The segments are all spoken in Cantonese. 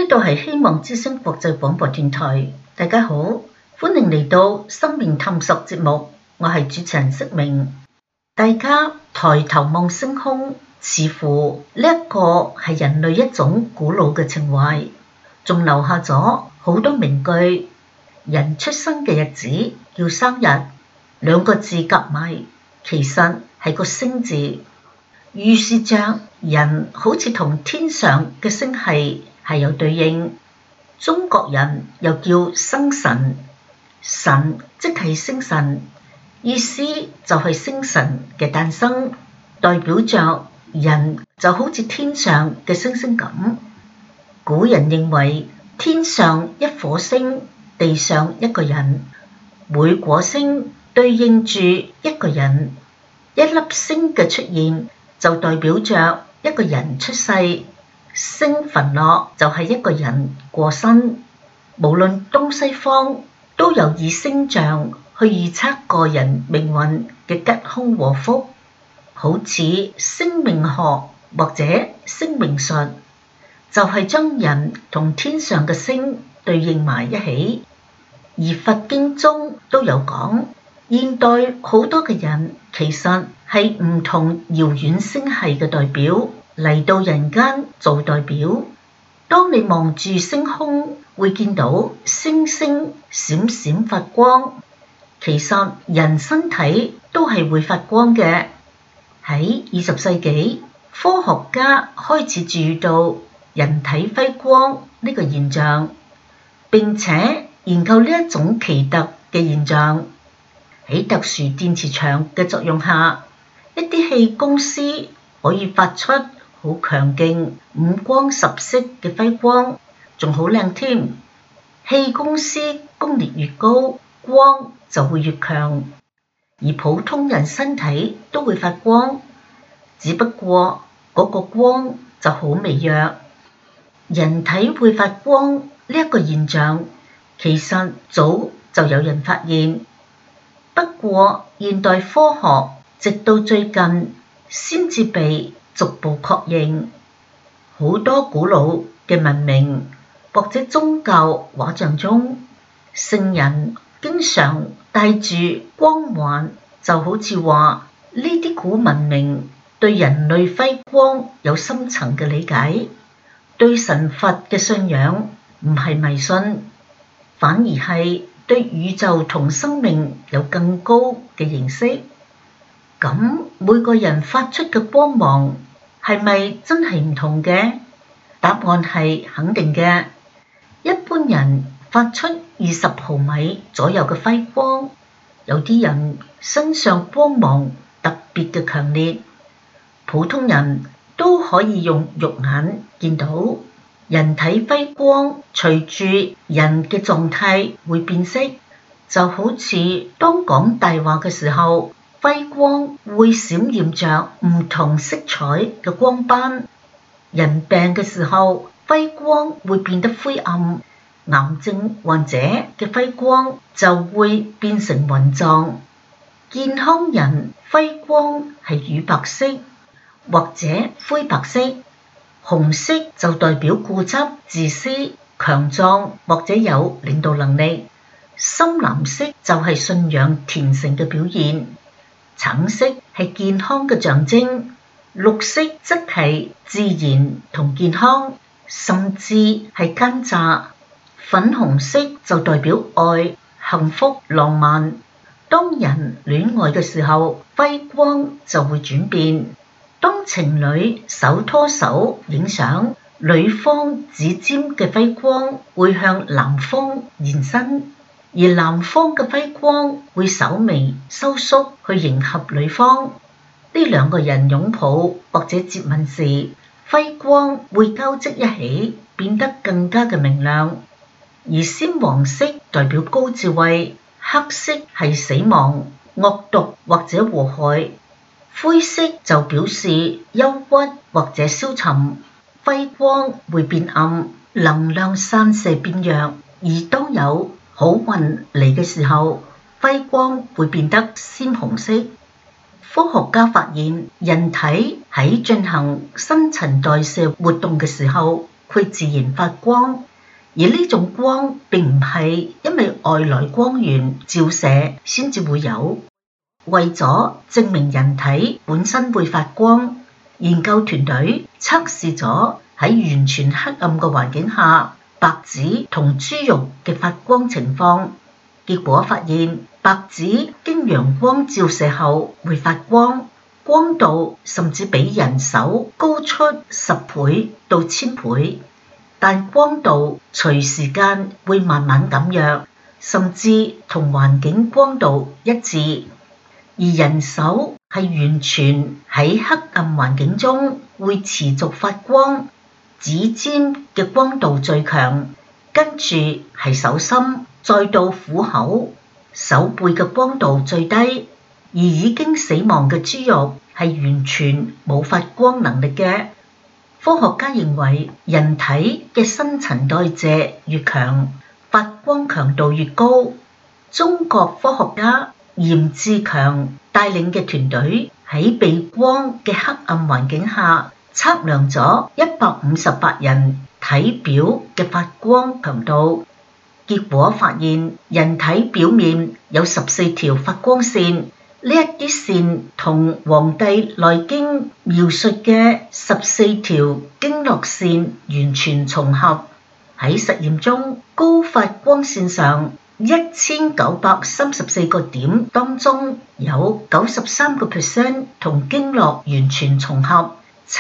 度係希望之聲國際廣播電台，大家好，歡迎嚟到生命探索節目，我係主持人釋明。大家抬頭望星空，似乎呢一個係人類一種古老嘅情懷，仲留下咗好多名句。人出生嘅日子叫生日，兩個字夾埋，其實係個星字，預示着人好似同天上嘅星系係有對應。中國人又叫生辰，辰即係星辰，意思就係星辰嘅誕生，代表着人就好似天上嘅星星咁。古人認為天上一顆星，地上一個人，每顆星對應住一個人，一粒星嘅出現就代表着一個人出世，星焚落就係一個人過身。無論東西方都有以星象去預測個人命運嘅吉凶禍福，好似星命學或者星命術，就係將人同天上嘅星對應埋一起。而佛經中都有講，現代好多嘅人其實係唔同遙遠星系嘅代表嚟到人間做代表。當你望住星空，會見到星星閃閃發光，其實人身體都係會發光嘅。喺20世紀，科學家開始注意到人體揮光呢個現象，並且研究呢一種奇特嘅現象。喺特殊電磁場嘅作用下，一啲氣功師可以發出好強勁、五光十色嘅揮光，仲好靚添。氣功師功力越高，光就會越強。而普通人身體都會發光，只不過嗰個光就好微弱。人體會發光呢一個現象，其實早就有人發現，不過現代科學直到最近先至被逐步確認。好多古老嘅文明或者宗教畫像中，聖人經常帶住光環，就好似話呢啲古文明對人類揮光有深層嘅理解，對神佛嘅信仰唔係迷信，反而係對宇宙同生命有更高嘅認識。咁每個人發出嘅光芒係咪真係唔同嘅？答案係肯定嘅。一般人發出20毫米左右嘅輝光，有啲人身上光芒特別嘅強烈，普通人都可以用肉眼見到。人體輝光隨住人嘅狀態會變色，就好似當講大話嘅時候，輝光會閃現着唔同色彩嘅光斑。人病嘅時候，輝光會變得灰暗，癌症患者嘅輝光就會變成雲狀。健康人輝光係乳白色或者灰白色，紅色就代表固執、自私、強壯或者有領導能力，深藍色就係信仰虔誠嘅表現，橙色係健康嘅象徵，綠色則係自然同健康，甚至係奸詐。粉紅色就代表愛、幸福、浪漫。當人戀愛嘅時候，輝光就會轉變。當情侶手拖手影相，女方指尖嘅輝光會向男方延伸，而男方嘅輝光會稍微收縮去迎合女方。呢兩個人擁抱或者接吻時，輝光會交織一起，變得更加嘅明亮。而鮮黃色代表高智慧，黑色係死亡、惡毒或者禍害，灰色就表示憂鬱或者消沉。輝光會變暗，能量散射變弱，而當有好運嚟嘅時候，輝光會變得鮮紅色。科學家發現，人體喺進行新陳代謝活動嘅時候，括去自然發光，而呢種光並唔係因為外來光源照射先至會有。為咗證明人體本身會發光，研究團隊測試咗喺完全黑暗嘅環境下白紙同豬肉嘅發光情況，結果發現白紙經陽光照射後會發光，光度甚至比人手高出10倍到1000倍，但光度隨時間會慢慢減弱，甚至同環境光度一致。而人手係完全喺黑暗環境中會持續發光，指尖嘅光度最強，跟住係手心，再到虎口，手背嘅光度最低。而已經死亡嘅豬肉係完全冇發光能力嘅。科學家認為人體嘅新陳代謝越強，發光強度越高。中國科學家嚴志強帶領嘅團隊喺避光嘅黑暗環境下測量咗158人體表嘅發光強度，結果發現人體表面有14條發光線，呢一啲線同《黃帝內經》描述嘅14條經絡線完全重合。喺實驗中，高發光線上1934個點當中，有93% 同經絡完全重合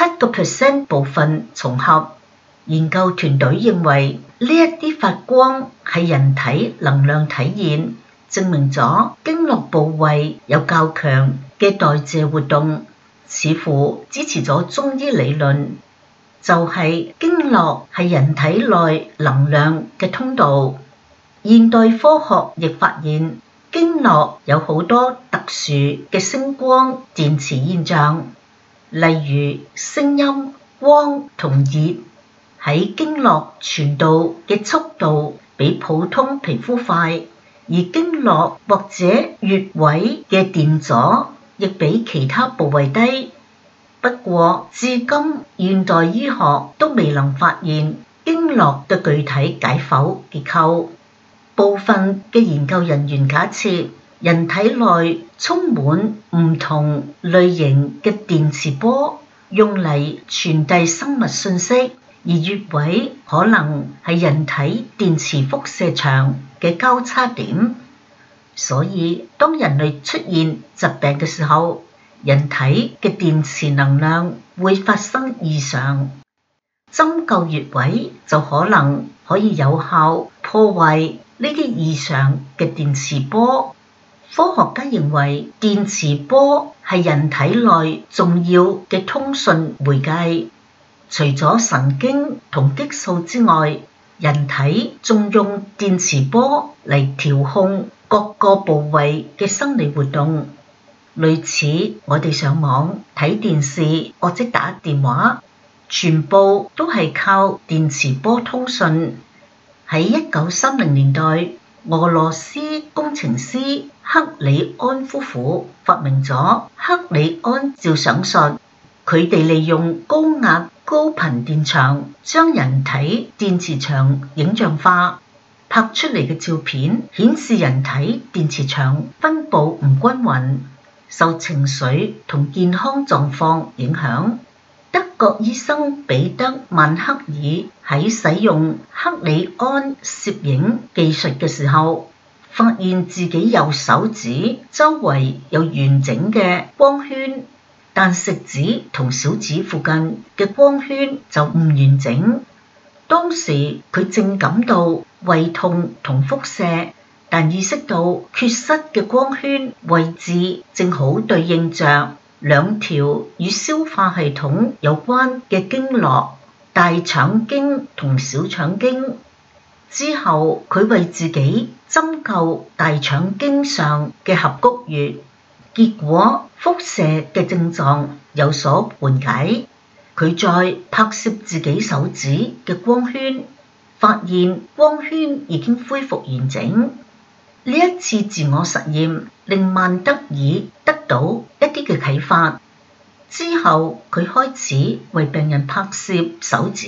，7% 部分重合。研究團隊認為呢一啲發光係人體能量體現，證明咗經絡部位有較強嘅代謝活動，似乎支持咗中醫理論，就係經絡係人體內能量嘅通道。現代科學亦發現經絡有好多特殊嘅聲光電磁現象，例如聲音、光同熱喺經絡傳導嘅速度比普通皮膚快，而經絡或者穴位嘅電阻亦比其他部位低。不過至今現代醫學都未能發現經絡嘅具體解剖結構。部分嘅研究人員假設人體內充滿唔同類型嘅電磁波，用嚟傳遞生物信息，而穴位可能係人體電磁輻射場嘅交叉點。所以當人類出現疾病嘅時候，人體嘅電磁能量會發生異常，針灸穴位就可以有效破壞呢啲異常嘅電磁波。科學家認為電磁波係人體內重要嘅通訊媒介，除咗神經同激素之外，人體仲用電磁波嚟調控各個部位嘅生理活動。類似我哋上網睇電視或者打電話，全部都係靠電磁波通訊。喺1930年代，俄羅斯工程師克里安夫婦發明咗克里安照相術。佢哋利用高壓高頻電場將人體電磁場影像化，拍出嚟嘅照片顯示人體電磁場分布唔均勻，受情緒同健康狀況影響。德國醫生彼得曼克爾喺使用克里安攝影技術嘅時候，發現自己右手指周圍有完整嘅光圈，但食指同小指附近嘅光圈就唔完整。當時佢正感到胃痛同腹瀉，但意識到缺失嘅光圈位置正好對應着兩條與消化系統有關嘅經絡，大腸經同小腸經。之後佢為自己針灸大腸經上嘅合谷穴，結果腹瀉嘅症狀有所緩解。佢再拍攝自己手指嘅光圈，發現光圈已經恢復完整。呢一次自我實驗令曼德爾得到一啲嘅啟發，之後佢開始為病人拍攝手指，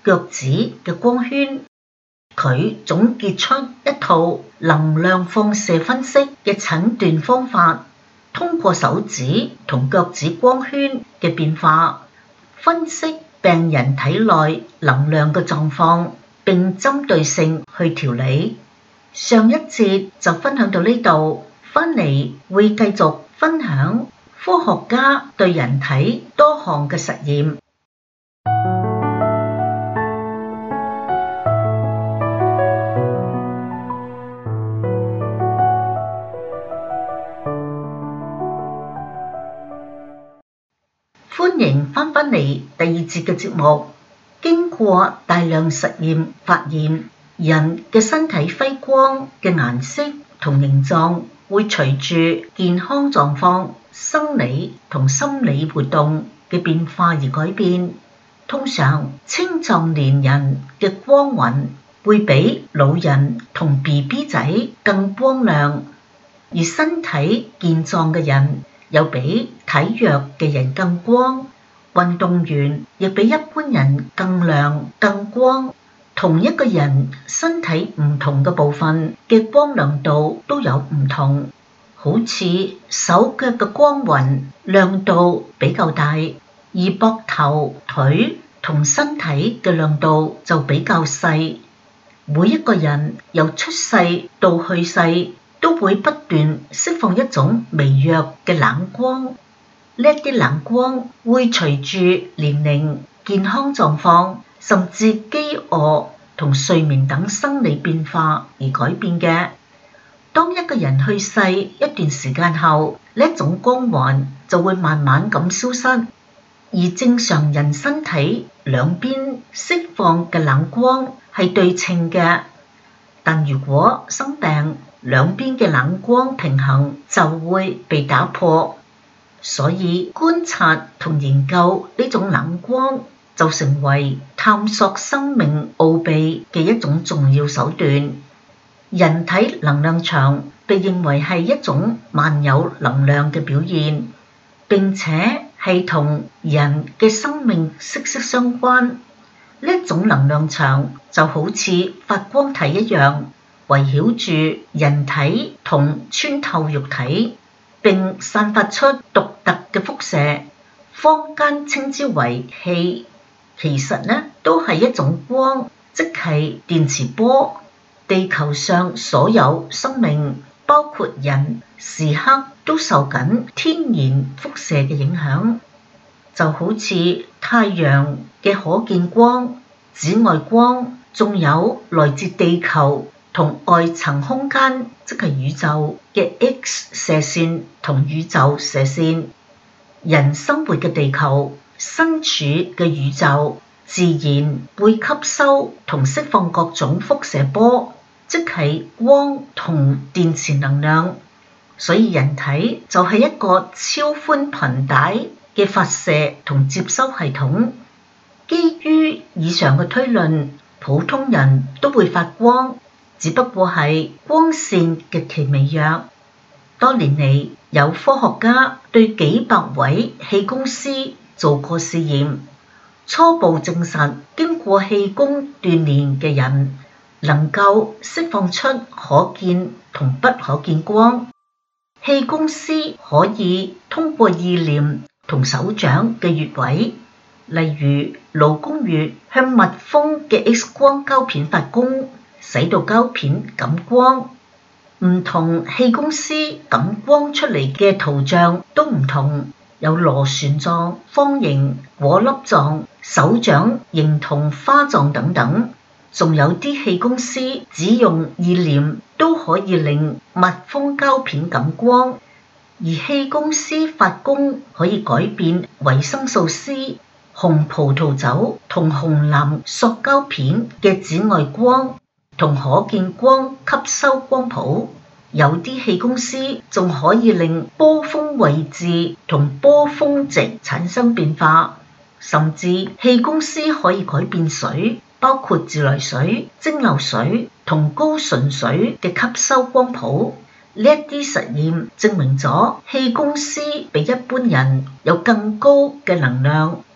腳趾嘅光圈。佢總結出一套能量放射分析嘅診斷方法，通過手指同腳趾光圈嘅變化，分析病人體內能量嘅狀況，並針對性去調理。上一節就分享到呢度，返嚟會繼續分享科學家對人體多項嘅實驗。歡迎返嚟第二節嘅節目。經過大量實驗發現，人嘅身體輝光嘅顏色同形狀會隨住健康狀況、生理同心理活動嘅變化而改變。通常青壯年人嘅光暈會比老人同 BB 仔更光亮，而身體健壯嘅人又比體弱嘅人更光，運動員亦比一般人更亮更光。同一個人身體唔同嘅部分嘅光亮度都有唔同，好似手腳嘅光暈亮度比較大，而膊頭、腿同身體嘅亮度就比較細。每一個人由出世到去世都會不斷釋放一種微弱嘅冷光，呢啲冷光會隨住年齡、健康狀況，甚至飢餓同睡眠等生理變化而改變嘅。當一個人去世一段時間後，呢種光環就會慢慢咁消失，而正常人身體兩邊釋放嘅冷光係對稱嘅，但如果生病，兩邊嘅冷光平衡就會被打破，所以觀察同研究呢種冷光就成為探索生命奧秘嘅一種重要手段。人體能量場被認為係一種萬有能量嘅表現，並且係同人嘅生命息息相關。呢種能量場就好似發光體一樣，圍繞住人體同穿透肉體，並散發出獨特嘅輻射，坊間稱之為氣。其實都係一種光，即係電磁波。地球上所有生命，包括人，時刻都受緊天然輻射嘅影響，就好似太陽嘅可見光、紫外光，仲有來自地球同外層空間，即係宇宙嘅 X 射線同宇宙射線。人生活嘅地球，身處嘅宇宙，自然會吸收同釋放各種輻射波，即係光同電磁能量。所以人體就係一個超寬頻帶嘅發射同接收系統。基於以上嘅推論，普通人都會發光，只不過係光線極其微弱。多年嚟，有科學家對幾百位氣功師做過試驗，初步證實經過氣功鍛鍊嘅人能夠釋放出可見同不可見光。氣功師可以通過意念同手掌嘅穴位，例如勞宮穴，向蜜蜂嘅 X 光膠片發功，使到膠片感光。唔同氣功師感光出嚟嘅圖像都唔同，有螺旋狀、方形、果粒狀、手掌形同花狀等等。仲有啲氣功師只用意念都可以令蜜蜂膠片感光，而氣功師發功可以改變維生素 C、紅葡萄酒同紅藍塑膠片嘅紫外光同可見光吸收光譜。有啲氣功師仲可以令波峰位置同波峰值產生變化，甚至氣功師可以改變水，包括自來水、蒸餾水同高純水嘅吸收光譜。呢一啲實驗證明咗氣功師比一般人有更高嘅能量。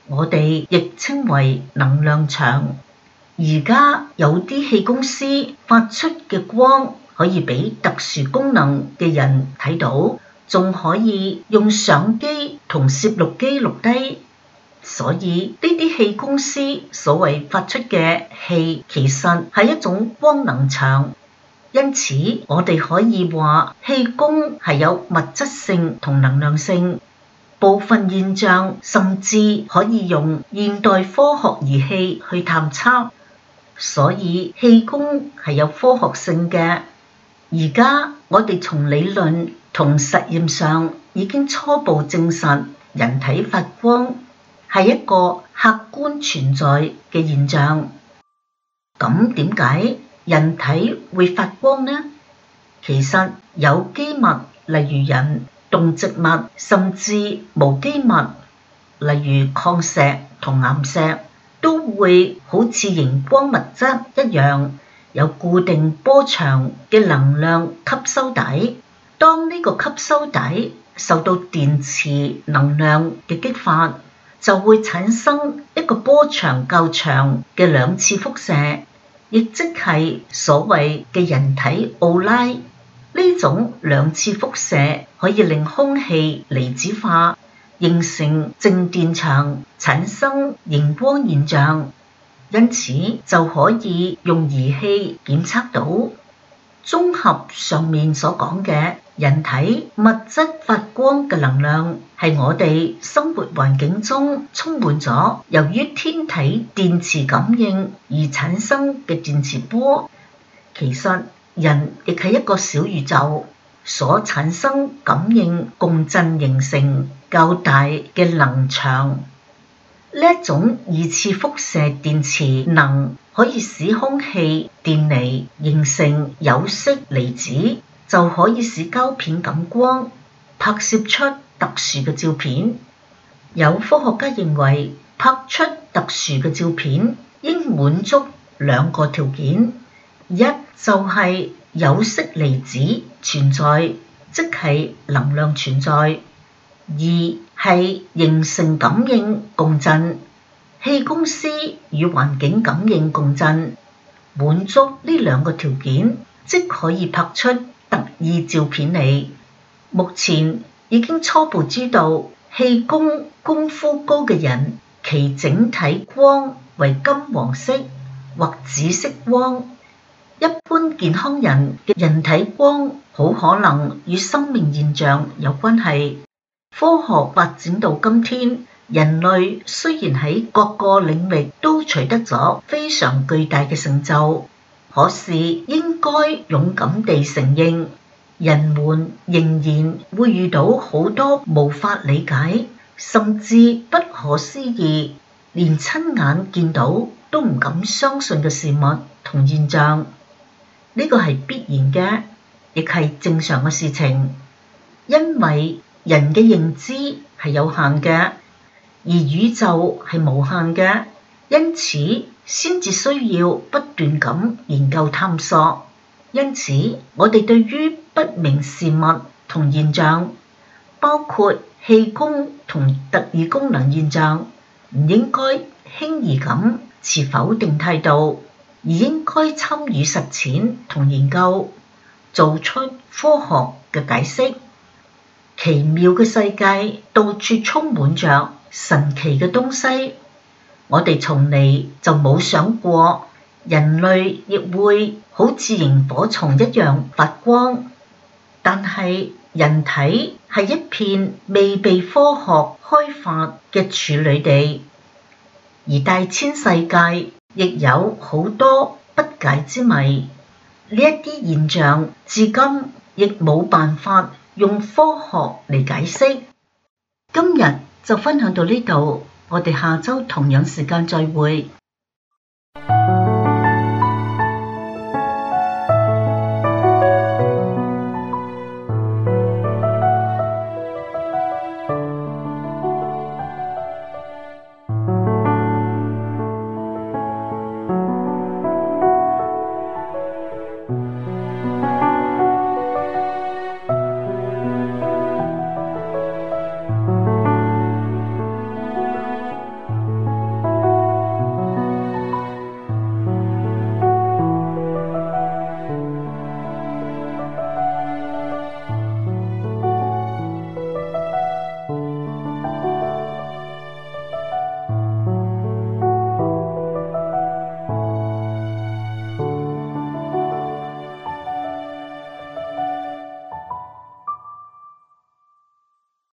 我哋亦稱為能量場。而家有啲氣功師發出嘅光可以俾特殊功能嘅人睇到，仲可以用相機同攝錄機錄低。所以呢啲氣功師所謂發出嘅氣，其實係一種光能場。因此我哋可以話氣功係有物質性同能量性，部分現象甚至可以用現代科學儀器去探測。所以氣功係有科學性嘅。而家我哋從理論同實驗上已經初步證實，人體發光係一個客觀存在嘅現象。咁點解人體會發光呢？其實有機物，例如人、動植物，甚至無機物，例如礦石同岩石，都會好似熒光物質一樣，有固定波長嘅能量吸收底。當呢個吸收底受到電磁能量嘅激發，就會產生一個波長較長嘅兩次輻射，亦即係所謂嘅人體奧拉。呢種兩次輻射可以令空氣離子化，形成靜電場，產生熒光現象。因此就可以用儀器檢測到。綜合上面所講嘅，人體物質發光嘅能量係我哋生活環境中充滿咗由於天體電磁感應而產生嘅電磁波。其實人亦係一個小宇宙，所產生感應共振形成較大嘅能場。呢一種二次輻射電磁能可以使空氣電離形成有色離子，就可以使膠片感光，拍攝出特殊嘅照片。有科學家認為，拍出特殊嘅照片應滿足兩個條件：一就係有色離子存在，即係能量存在；二係形成感應共振。氣功師與環境感應共振，滿足呢兩個條件，即可以拍出特異照片嚟。目前已經初步知道，氣功功夫高嘅人，其整體光為金黃色或紫色光。一般健康人嘅人體光好可能與生命現象有關係。科學發展到今天，人類雖然喺各個領域都取得咗非常巨大嘅成就，可是應該勇敢地承認，人們仍然會遇到好多無法理解，甚至不可思議，連親眼見到都唔敢相信嘅事物同現象。呢個係必然嘅，亦係正常嘅事情，因為人嘅認知係有限嘅，而宇宙係無限嘅，因此先至需要不斷咁研究探索。因此我哋對於不明事物同現象，包括氣功同特異功能現象，唔應該輕易咁持否定態度，而應該參與實踐同研究，做出科學嘅解釋。奇妙嘅世界到處充滿着神奇嘅東西，我哋從嚟就冇想過人類亦會好似螢火蟲一樣發光。但係人體係一片未被科學開發嘅處女地，而大千世界亦有好多不解之謎。呢一啲現象至今亦冇辦法用科學嚟解釋。今日就分享到呢度，我哋下周同樣時間再會。